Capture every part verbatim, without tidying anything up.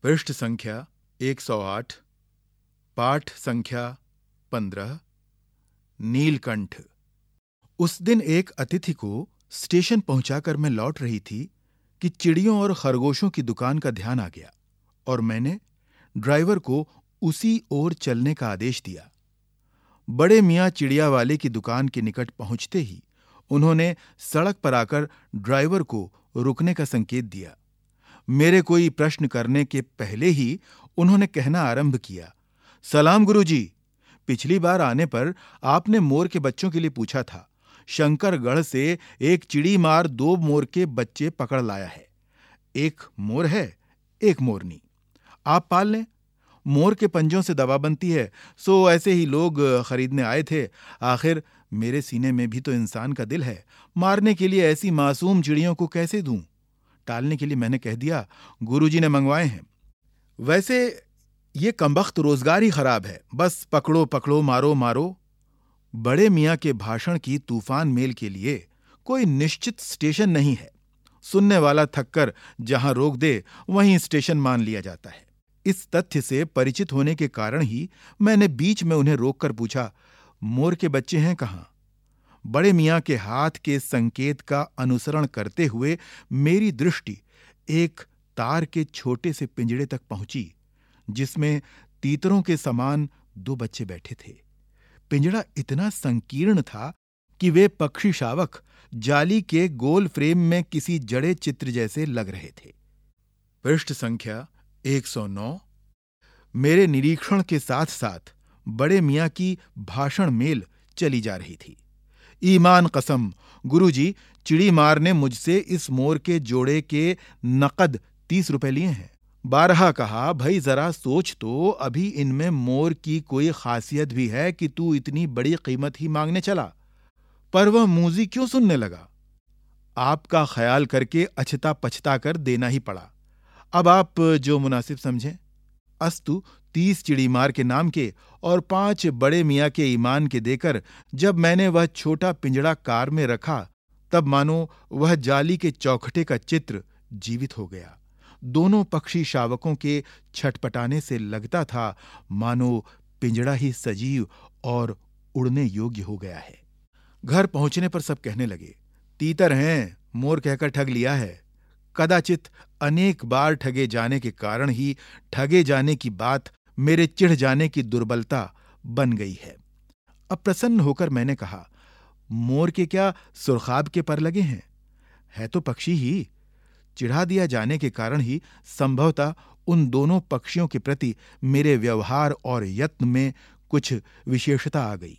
पृष्ठ संख्या एक सौ आठ, पाठ संख्या पंद्रह। नीलकंठ। उस दिन एक अतिथि को स्टेशन पहुंचाकर मैं लौट रही थी कि चिड़ियों और खरगोशों की दुकान का ध्यान आ गया और मैंने ड्राइवर को उसी ओर चलने का आदेश दिया। बड़े मियां चिड़िया वाले की दुकान के निकट पहुंचते ही उन्होंने सड़क पर आकर ड्राइवर को रुकने का संकेत दिया। मेरे कोई प्रश्न करने के पहले ही उन्होंने कहना आरंभ किया, सलाम गुरुजी, पिछली बार आने पर आपने मोर के बच्चों के लिए पूछा था। शंकरगढ़ से एक चिड़ी मार दो मोर के बच्चे पकड़ लाया है। एक मोर है, एक मोरनी। आप पाल लें। मोर के पंजों से दवा बनती है, सो ऐसे ही लोग खरीदने आए थे। आखिर मेरे सीने में भी तो इंसान का दिल है। मारने के लिए ऐसी मासूम चिड़ियों को कैसे दूं? टालने के लिए मैंने कह दिया, गुरुजी ने मंगवाए हैं। वैसे ये कमबख्त रोजगार ही खराब है, बस पकड़ो पकड़ो मारो मारो। बड़े मियां के भाषण की तूफान मेल के लिए कोई निश्चित स्टेशन नहीं है। सुनने वाला थककर जहां रोक दे वहीं स्टेशन मान लिया जाता है। इस तथ्य से परिचित होने के कारण ही मैंने बीच में उन्हें रोककर पूछा, मोर के बच्चे हैं कहां? बड़े मियां के हाथ के संकेत का अनुसरण करते हुए मेरी दृष्टि एक तार के छोटे से पिंजड़े तक पहुंची, जिसमें तीतरों के समान दो बच्चे बैठे थे। पिंजड़ा इतना संकीर्ण था कि वे पक्षी शावक जाली के गोल फ्रेम में किसी जड़े चित्र जैसे लग रहे थे। पृष्ठ संख्या एक सौ नौ। मेरे निरीक्षण के साथ साथ बड़े मियां की भाषण मेल चली जा रही थी। ईमान कसम, गुरुजी, चिड़ी मार ने मुझसे इस मोर के जोड़े के नकद तीस रुपए लिए हैं। बारहा कहा, भाई जरा सोच तो, अभी इनमें मोर की कोई खासियत भी है कि तू इतनी बड़ी कीमत ही मांगने चला? पर वह मूजी क्यों सुनने लगा? आपका ख्याल करके अछता पछता कर देना ही पड़ा। अब आप जो मुनासिब समझें। अस्तु तीस चिड़ी मार के नाम के और पांच बड़े मियां के ईमान के देकर जब मैंने वह छोटा पिंजड़ा कार में रखा, तब मानो वह जाली के चौखटे का चित्र जीवित हो गया। दोनों पक्षी शावकों के छटपटाने से लगता था मानो पिंजड़ा ही सजीव और उड़ने योग्य हो गया है। घर पहुंचने पर सब कहने लगे, तीतर हैं, मोर कहकर ठग लिया है। कदाचित अनेक बार ठगे जाने के कारण ही ठगे जाने की बात मेरे चिढ़ जाने की दुर्बलता बन गई है। अब प्रसन्न होकर मैंने कहा, मोर के क्या सुरखाब के पर लगे हैं? है तो पक्षी ही। चिढ़ा दिया जाने के कारण ही संभवतः उन दोनों पक्षियों के प्रति मेरे व्यवहार और यत्न में कुछ विशेषता आ गई।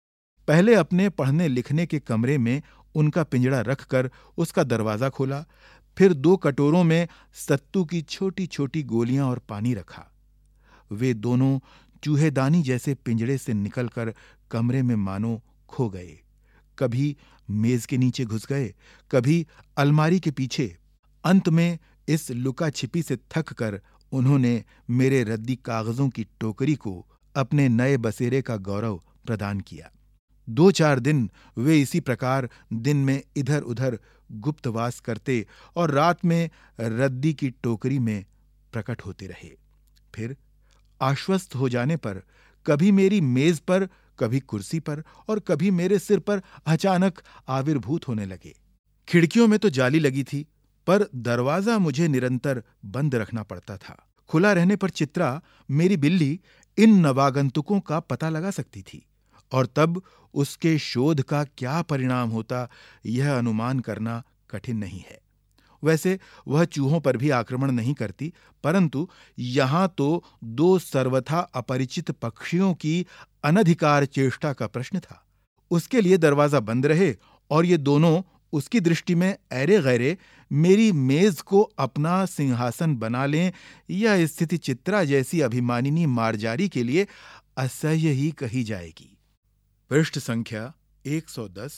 पहले अपने पढ़ने लिखने के कमरे में उनका पिंजड़ा रखकर उसका दरवाजा खोला, फिर दो कटोरों में सत्तू की छोटी छोटी गोलियां और पानी रखा। वे दोनों चूहेदानी जैसे पिंजड़े से निकलकर कमरे में मानो खो गए। कभी मेज के नीचे घुस गए, कभी अलमारी के पीछे। अंत में इस लुका छिपी से थक कर उन्होंने मेरे रद्दी कागजों की टोकरी को अपने नए बसेरे का गौरव प्रदान किया। दो चार दिन वे इसी प्रकार दिन में इधर उधर गुप्तवास करते और रात में रद्दी की टोकरी में प्रकट होते रहे। फिर आश्वस्त हो जाने पर कभी मेरी मेज पर, कभी कुर्सी पर और कभी मेरे सिर पर अचानक आविर्भूत होने लगे। खिड़कियों में तो जाली लगी थी, पर दरवाजा मुझे निरंतर बंद रखना पड़ता था। खुला रहने पर चित्रा, मेरी बिल्ली, इन नवागंतुकों का पता लगा सकती थी और तब उसके शोध का क्या परिणाम होता, यह अनुमान करना कठिन नहीं है। वैसे वह चूहों पर भी आक्रमण नहीं करती, परंतु यहां तो दो सर्वथा अपरिचित पक्षियों की अनधिकार चेष्टा का प्रश्न था। उसके लिए दरवाजा बंद रहे और ये दोनों उसकी दृष्टि में ऐरे गैरे मेरी मेज को अपना सिंहासन बना लें, यह स्थिति चित्रा जैसी अभिमानिनी मारजारी के लिए असह्य ही कही जाएगी। पृष्ठ संख्या एक सौ दस।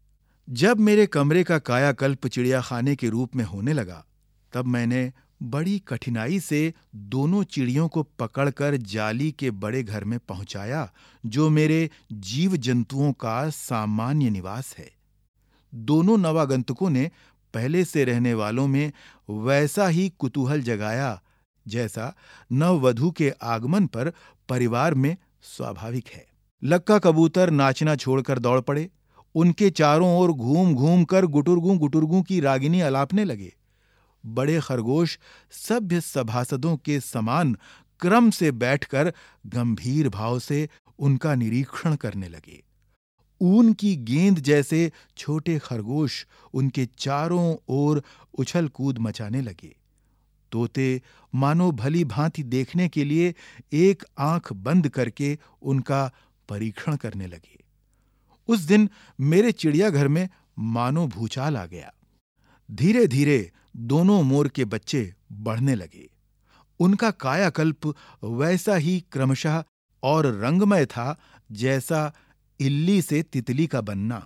जब मेरे कमरे का कायाकल्प चिड़ियाखाने के रूप में होने लगा, तब मैंने बड़ी कठिनाई से दोनों चिड़ियों को पकड़कर जाली के बड़े घर में पहुंचाया, जो मेरे जीव जंतुओं का सामान्य निवास है। दोनों नवागंतुकों ने पहले से रहने वालों में वैसा ही कुतूहल जगाया जैसा नववधू के आगमन पर परिवार में स्वाभाविक है। लक्का कबूतर नाचना छोड़कर दौड़ पड़े। उनके चारों ओर घूम घूम कर गुटुरगू गुटुरगू की रागिनी अलापने लगे। बड़े खरगोश सभ्य सभासदों के समान क्रम से बैठकर गंभीर भाव से उनका निरीक्षण करने लगे। ऊन की गेंद जैसे छोटे खरगोश उनके चारों ओर उछल कूद मचाने लगे। तोते मानो भली भांति देखने के लिए एक आंख बंद करके उनका परीक्षण करने लगे। उस दिन मेरे चिड़ियाघर में मानो भूचाल आ गया। धीरे धीरे दोनों मोर के बच्चे बढ़ने लगे। उनका कायाकल्प वैसा ही क्रमशः और रंगमय था जैसा इल्ली से तितली का बनना।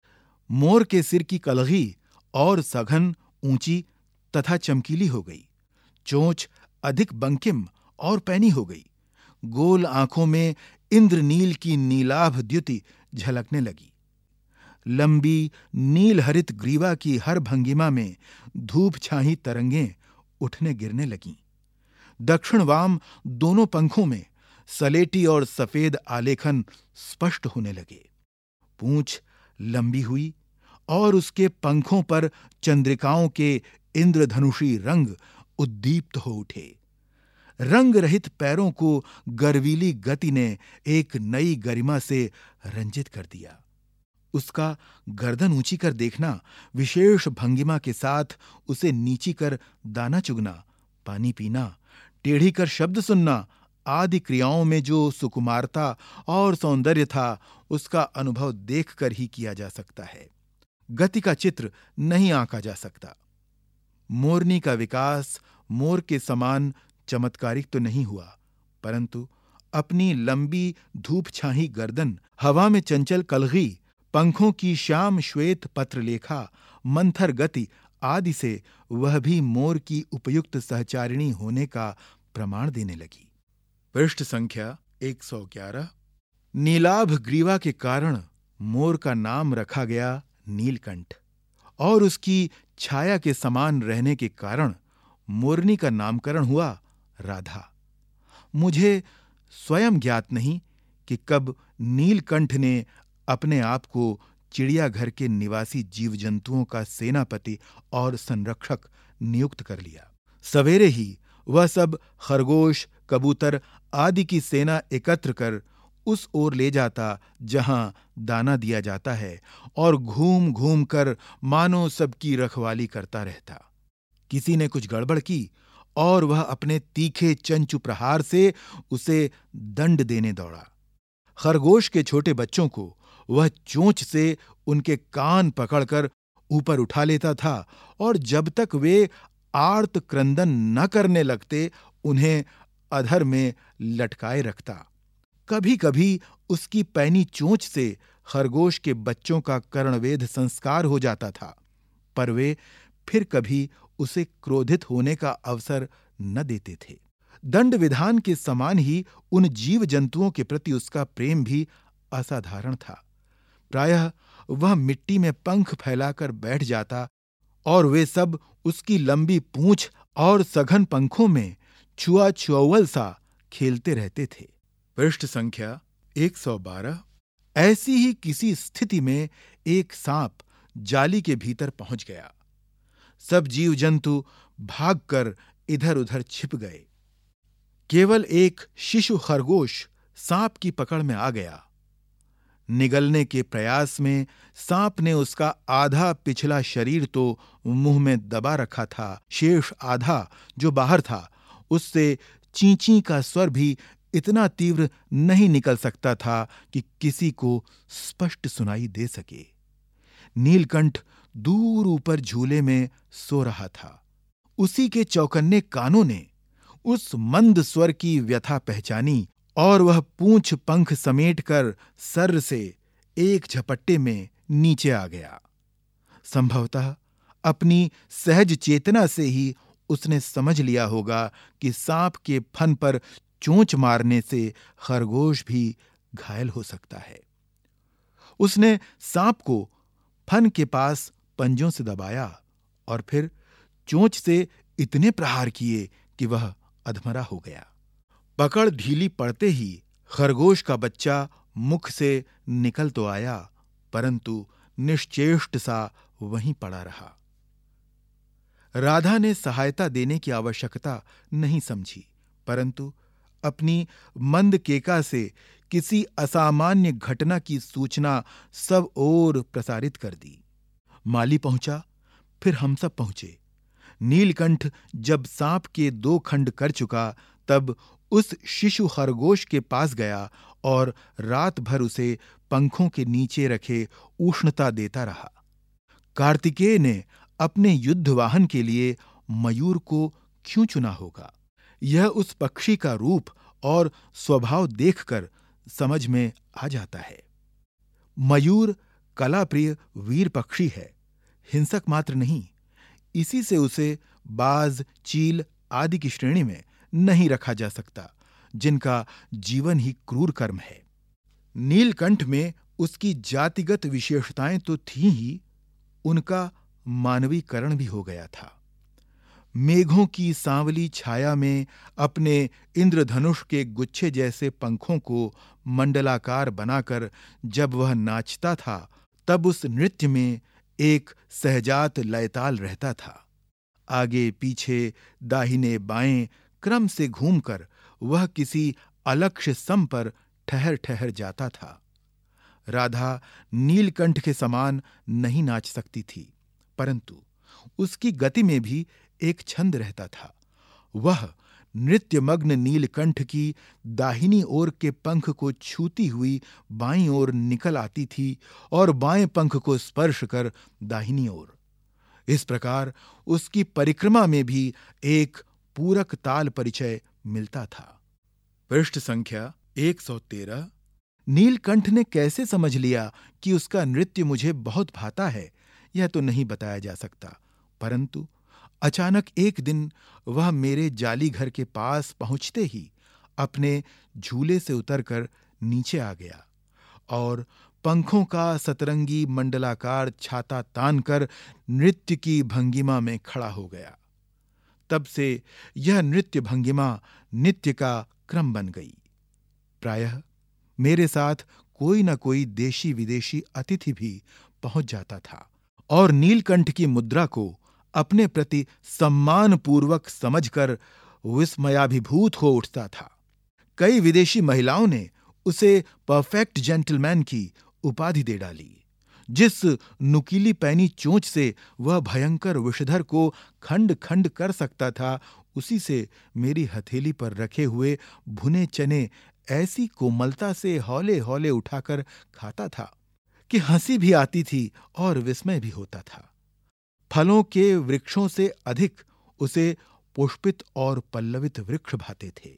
मोर के सिर की कलगी और सघन, ऊंची तथा चमकीली हो गई। चोंच अधिक बंकिम और पैनी हो गई। गोल आंखों में इंद्रनील की नीलाभ द्युति झलकने लगी। लंबी नील हरित ग्रीवा की हर भंगिमा में धूप छाही तरंगें उठने गिरने लगीं। दक्षिण वाम दोनों पंखों में सलेटी और सफेद आलेखन स्पष्ट होने लगे। पूंछ लंबी हुई और उसके पंखों पर चंद्रिकाओं के इंद्रधनुषी रंग उद्दीप्त हो उठे। रंग रहित पैरों को गर्वीली गति ने एक नई गरिमा से रंजित कर दिया। उसका गर्दन ऊंची कर देखना, विशेष भंगिमा के साथ उसे नीची कर दाना चुगना, पानी पीना, टेढ़ी कर शब्द सुनना आदि क्रियाओं में जो सुकुमारता और सौंदर्य था, उसका अनुभव देखकर ही किया जा सकता है। गति का चित्र नहीं आंका जा सकता। मोरनी का विकास मोर के समान चमत्कारिक तो नहीं हुआ, परंतु अपनी लंबी धूप छाही गर्दन, हवा में चंचल कलगी, पंखों की श्याम श्वेत पत्रलेखा, मंथर गति आदि से वह भी मोर की उपयुक्त सहचारिणी होने का प्रमाण देने लगी। पृष्ठ संख्या एक सौ ग्यारह। नीलाभ ग्रीवा के कारण मोर का नाम रखा गया नीलकंठ और उसकी छाया के समान रहने के कारण मोरनी का नामकरण हुआ राधा। मुझे स्वयं ज्ञात नहीं कि कब नीलकंठ ने अपने आप को चिड़ियाघर के निवासी जीव जंतुओं का सेनापति और संरक्षक नियुक्त कर लिया। सवेरे ही वह सब खरगोश, कबूतर आदि की सेना एकत्र कर उस ओर ले जाता जहां दाना दिया जाता है और घूम घूम कर मानो सबकी रखवाली करता रहता। किसी ने कुछ गड़बड़ की और वह अपने तीखे चंचु प्रहार से उसे दंड देने दौड़ा। खरगोश के छोटे बच्चों को वह चोंच से उनके कान पकड़कर ऊपर उठा लेता था और जब तक वे आर्त क्रंदन न करने लगते उन्हें अधर में लटकाए रखता। कभी कभी उसकी पैनी चोंच से खरगोश के बच्चों का कर्णवेध संस्कार हो जाता था, पर वे फिर कभी उसे क्रोधित होने का अवसर न देते थे। दंड विधान के समान ही उन जीव जंतुओं के प्रति उसका प्रेम भी असाधारण था। प्रायः वह मिट्टी में पंख फैलाकर बैठ जाता और वे सब उसकी लंबी पूंछ और सघन पंखों में छुआ छुअल सा खेलते रहते थे। पृष्ठ संख्या एक सौ बारह। ऐसी ही किसी स्थिति में एक सांप जाली के भीतर पहुंच गया। सब जीव जंतु भागकर इधर उधर छिप गए। केवल एक शिशु खरगोश सांप की पकड़ में आ गया। निगलने के प्रयास में सांप ने उसका आधा पिछला शरीर तो मुंह में दबा रखा था, शेष आधा जो बाहर था उससे चींची का स्वर भी इतना तीव्र नहीं निकल सकता था कि किसी को स्पष्ट सुनाई दे सके। नीलकंठ दूर ऊपर झूले में सो रहा था। उसी के चौकन्ने कानों ने उस मंद स्वर की व्यथा पहचानी और वह पूंछ पंख समेटकर सर से एक झपट्टे में नीचे आ गया। संभवतः अपनी सहज चेतना से ही उसने समझ लिया होगा कि सांप के फन पर चोंच मारने से खरगोश भी घायल हो सकता है। उसने सांप को फन के पास पंजों से दबाया और फिर चोंच से इतने प्रहार किए कि वह अधमरा हो गया। पकड़ ढीली पड़ते ही खरगोश का बच्चा मुख से निकल तो आया, परंतु निश्चेष्ट सा वहीं पड़ा रहा। राधा ने सहायता देने की आवश्यकता नहीं समझी, परंतु अपनी मंद केका से किसी असामान्य घटना की सूचना सब ओर प्रसारित कर दी। माली पहुंचा, फिर हम सब पहुंचे। नीलकंठ जब सांप के दो खंड कर चुका, तब उस शिशु खरगोश के पास गया और रात भर उसे पंखों के नीचे रखे उष्णता देता रहा। कार्तिकेय ने अपने युद्ध वाहन के लिए मयूर को क्यों चुना होगा, यह उस पक्षी का रूप और स्वभाव देखकर समझ में आ जाता है। मयूर कलाप्रिय वीर पक्षी है, हिंसक मात्र नहीं। इसी से उसे बाज, चील आदि की श्रेणी में नहीं रखा जा सकता, जिनका जीवन ही क्रूर कर्म है। नीलकंठ में उसकी जातिगत विशेषताएं तो थी ही, उनका मानवीकरण भी हो गया था। मेघों की सांवली छाया में अपने इंद्रधनुष के गुच्छे जैसे पंखों को मंडलाकार बनाकर जब वह नाचता था, तब उस नृत्य में एक सहजात लयताल रहता था। आगे पीछे, दाहिने बाएं क्रम से घूमकर वह किसी अलक्ष्य सम पर ठहर ठहर जाता था। राधा नीलकंठ के समान नहीं नाच सकती थी, परंतु उसकी गति में भी एक छंद रहता था। वह नृत्यमग्न नीलकंठ की दाहिनी ओर के पंख को छूती हुई बाईं ओर निकल आती थी और बाएं पंख को स्पर्श कर दाहिनी ओर। इस प्रकार उसकी परिक्रमा में भी एक पूरक ताल परिचय मिलता था। पृष्ठ संख्या एक सौ तेरह। नीलकंठ ने कैसे समझ लिया कि उसका नृत्य मुझे बहुत भाता है, यह तो नहीं बताया जा सकता, परंतु अचानक एक दिन वह मेरे जाली घर के पास पहुंचते ही अपने झूले से उतरकर नीचे आ गया और पंखों का सतरंगी मंडलाकार छाता तानकर नृत्य की भंगिमा में खड़ा हो गया। तब से यह नृत्य भंगिमा नित्य का क्रम बन गई। प्रायः मेरे साथ कोई न कोई देशी विदेशी अतिथि भी पहुंच जाता था और नीलकंठ की मुद्रा को अपने प्रति सम्मानपूर्वक समझकर विस्मयाभिभूत हो उठता था। कई विदेशी महिलाओं ने उसे परफेक्ट जेंटलमैन की उपाधि दे डाली। जिस नुकीली पैनी चोंच से वह भयंकर विषधर को खंड खंड कर सकता था, उसी से मेरी हथेली पर रखे हुए भुने चने ऐसी कोमलता से हौले हौले उठाकर खाता था कि हंसी भी आती थी और विस्मय भी होता था। फलों के वृक्षों से अधिक उसे पुष्पित और पल्लवित वृक्ष भाते थे।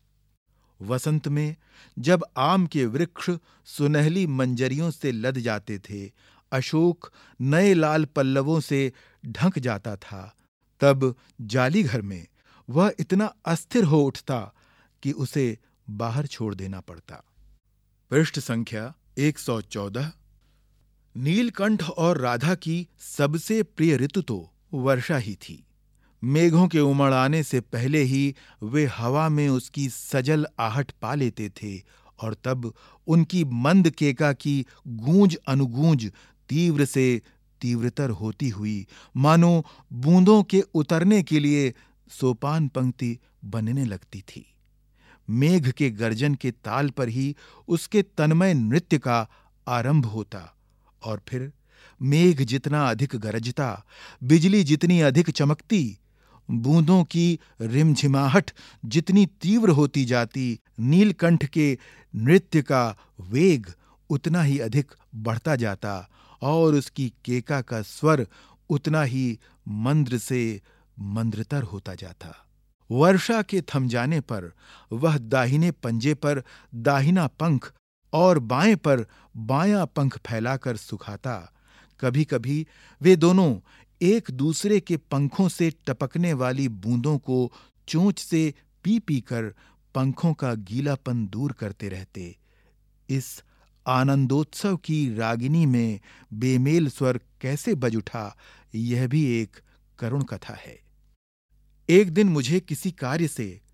वसंत में जब आम के वृक्ष सुनहली मंजरियों से लद जाते थे, अशोक नए लाल पल्लवों से ढंक जाता था, तब जाली घर में वह इतना अस्थिर हो उठता कि उसे बाहर छोड़ देना पड़ता। पृष्ठ संख्या एक सौ चौदह। नीलकंठ और राधा की सबसे प्रिय ऋतु तो वर्षा ही थी। मेघों के उमड़ आने से पहले ही वे हवा में उसकी सजल आहट पा लेते थे और तब उनकी मंद केका की गूंज अनुगूंज तीव्र से तीव्रतर होती हुई मानो बूंदों के उतरने के लिए सोपान पंक्ति बनने लगती थी। मेघ के गर्जन के ताल पर ही उसके तन्मय नृत्य का आरंभ होता और फिर मेघ जितना अधिक गरजता, बिजली जितनी अधिक चमकती, बूंदों की रिमझिमाहट जितनी तीव्र होती जाती, नीलकंठ के नृत्य का वेग उतना ही अधिक बढ़ता जाता और उसकी केका का स्वर उतना ही मंद्र से मंद्रतर होता जाता। वर्षा के थम जाने पर वह दाहिने पंजे पर दाहिना पंख और बाएं पर बायां पंख फैलाकर सुखाता। कभी कभी वे दोनों एक दूसरे के पंखों से टपकने वाली बूंदों को चोंच से पी पी कर पंखों का गीलापन दूर करते रहते। इस आनंदोत्सव की रागिनी में बेमेल स्वर कैसे बज उठा, यह भी एक करुण कथा है। एक दिन मुझे किसी कार्य से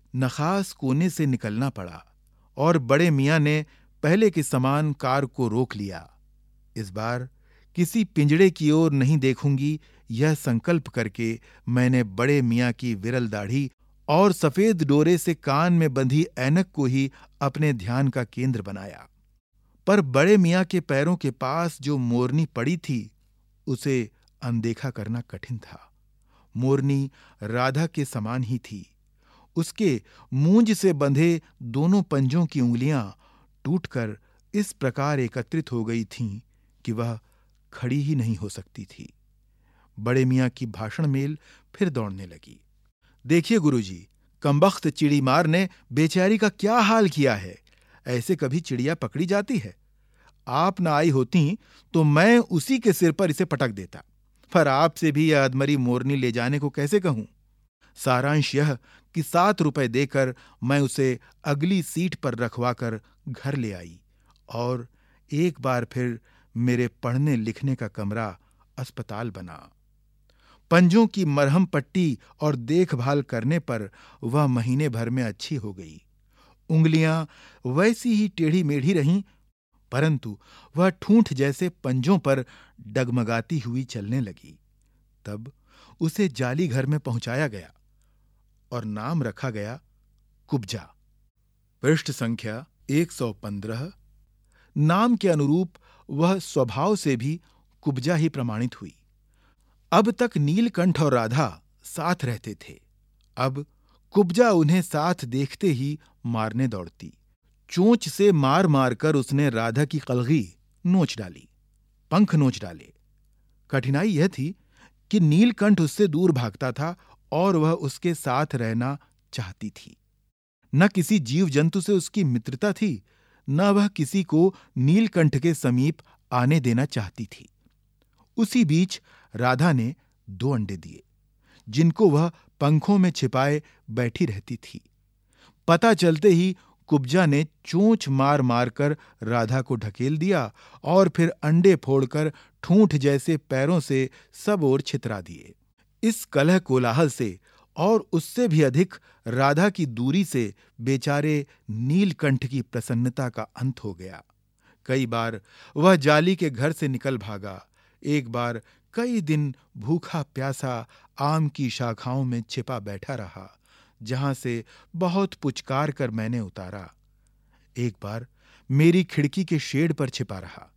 नखास कोने से निकलना पड़ा और बड़े मियाँ ने पहले के समान कार को रोक लिया। इस बार किसी पिंजड़े की ओर नहीं देखूंगी, यह संकल्प करके मैंने बड़े मियाँ की विरल दाढ़ी और सफेद डोरे से कान में बंधी ऐनक को ही अपने ध्यान का केंद्र बनाया। पर बड़े मियाँ के पैरों के पास जो मोरनी पड़ी थी, उसे अनदेखा करना कठिन था। मोरनी राधा के समान ही थी। उसके मूंज से बंधे दोनों पंजों की उंगलियां टूटकर इस प्रकार एकत्रित हो गई थीं कि वह खड़ी ही नहीं हो सकती थी। बड़े मियाँ की भाषण मेल फिर दौड़ने लगी। देखिए गुरुजी, कमबख्त चिड़ी मार ने बेचारी का क्या हाल किया है। ऐसे कभी चिड़िया पकड़ी जाती है? आप ना आई होती तो मैं उसी के सिर पर इसे पटक देता। पर आपसे भी यह अधमरी मोरनी ले जाने को कैसे कहूं? सारांश यह कि सात रुपए देकर मैं उसे अगली सीट पर रखवाकर घर ले आई और एक बार फिर मेरे पढ़ने लिखने का कमरा अस्पताल बना। पंजों की मरहम पट्टी और देखभाल करने पर वह महीने भर में अच्छी हो गई। उंगलियां वैसी ही टेढ़ी मेढ़ी रहीं, परंतु वह ठूंठ जैसे पंजों पर डगमगाती हुई चलने लगी। तब उसे जाली घर में पहुंचाया गया और नाम रखा गया कुब्जा। पृष्ठ संख्या एक सौ पंद्रह। नाम के अनुरूप वह स्वभाव से भी कुब्जा ही प्रमाणित हुई। अब तक नीलकंठ और राधा साथ रहते थे। अब कुब्जा उन्हें साथ देखते ही मारने दौड़ती। चोंच से मार मार कर उसने राधा की कलगी नोच डाली, पंख नोच डाले। कठिनाई यह थी कि नीलकंठ उससे दूर भागता था और वह उसके साथ रहना चाहती थी। न किसी जीव जंतु से उसकी मित्रता थी, न वह किसी को नीलकंठ के समीप आने देना चाहती थी। उसी बीच राधा ने दो अंडे दिए, जिनको वह पंखों में छिपाए बैठी रहती थी। पता चलते ही कुब्जा ने चोंच मार मार कर राधा को ढकेल दिया और फिर अंडे फोड़कर ठूंठ जैसे पैरों से सब ओर छितरा दिए। इस कलह कोलाहल से और उससे भी अधिक राधा की दूरी से बेचारे नीलकंठ की प्रसन्नता का अंत हो गया। कई बार वह जाली के घर से निकल भागा। एक बार कई दिन भूखा प्यासा आम की शाखाओं में छिपा बैठा रहा, जहां से बहुत पुचकार कर मैंने उतारा। एक बार मेरी खिड़की के शेड पर छिपा रहा।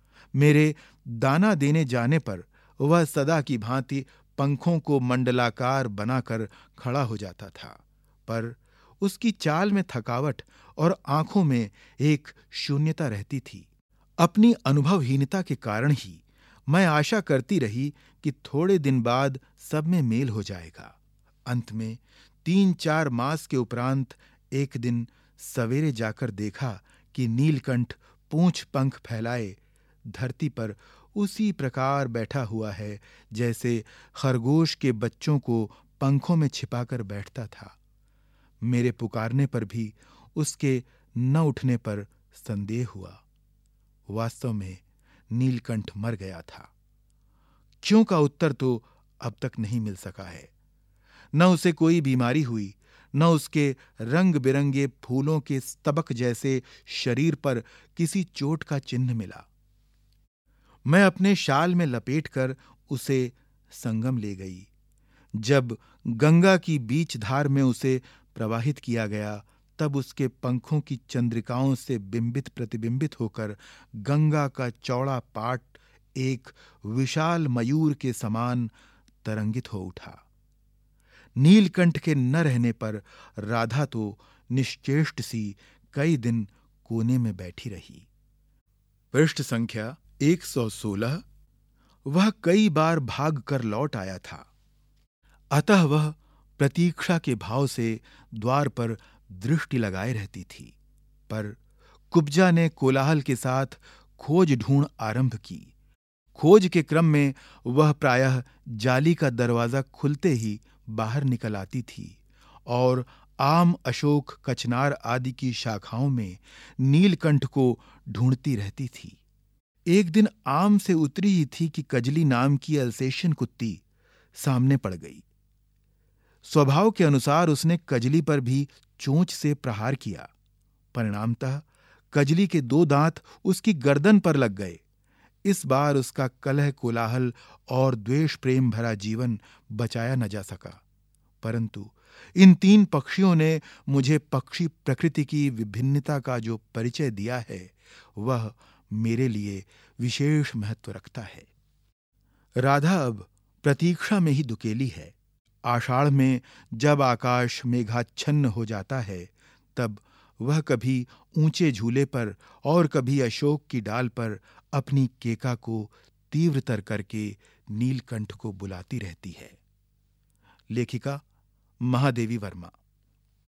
मेरे दाना देने जाने पर वह सदा की भांति पंखों को मंडलाकार बनाकर खड़ा हो जाता था, पर उसकी चाल में थकावट और आंखों में एक शून्यता रहती थी। अपनी अनुभवहीनता के कारण ही मैं आशा करती रही कि थोड़े दिन बाद सब में मेल हो जाएगा। अंत में तीन चार मास के उपरांत एक दिन सवेरे जाकर देखा कि नीलकंठ पूंछ पंख फैलाए धरती पर उसी प्रकार बैठा हुआ है जैसे खरगोश के बच्चों को पंखों में छिपाकर बैठता था। मेरे पुकारने पर भी उसके न उठने पर संदेह हुआ। वास्तव में नीलकंठ मर गया था। क्यों का उत्तर तो अब तक नहीं मिल सका है। न उसे कोई बीमारी हुई, न उसके रंग बिरंगे फूलों के स्तबक जैसे शरीर पर किसी चोट का चिन्ह मिला। मैं अपने शाल में लपेटकर उसे संगम ले गई। जब गंगा की बीच धार में उसे प्रवाहित किया गया, तब उसके पंखों की चंद्रिकाओं से बिंबित प्रतिबिंबित होकर गंगा का चौड़ा पाट एक विशाल मयूर के समान तरंगित हो उठा। नीलकंठ के न रहने पर राधा तो निश्चेष्ट सी कई दिन कोने में बैठी रही। पृष्ठ संख्या एक सौ सोलह। वह कई बार भाग कर लौट आया था, अतः वह प्रतीक्षा के भाव से द्वार पर दृष्टि लगाए रहती थी। पर कुब्जा ने कोलाहल के साथ खोज ढूंढ आरंभ की। खोज के क्रम में वह प्रायः जाली का दरवाजा खुलते ही बाहर निकल आती थी और आम, अशोक, कचनार आदि की शाखाओं में नीलकंठ को ढूंढती रहती थी। एक दिन आम से उतरी ही थी कि कजली नाम की अल्सेशियन कुत्ती सामने पड़ गई। स्वभाव के अनुसार उसने कजली पर भी चोंच से प्रहार किया। परिणामतः कजली के दो दांत उसकी गर्दन पर लग गए। इस बार उसका कलह कोलाहल और द्वेष प्रेम भरा जीवन बचाया न जा सका, परंतु इन तीन पक्षियों ने मुझे पक्षी प्रकृति की विभिन्नता का जो परिचय दिया है, वह मेरे लिए विशेष महत्व रखता है। राधा अब प्रतीक्षा में ही दुकेली है। आषाढ़ में जब आकाश मेघाच्छन्न हो जाता है, तब वह कभी ऊंचे झूले पर और कभी अशोक की डाल पर अपनी केका को तीव्रतर करके नीलकंठ को बुलाती रहती है। लेखिका महादेवी वर्मा।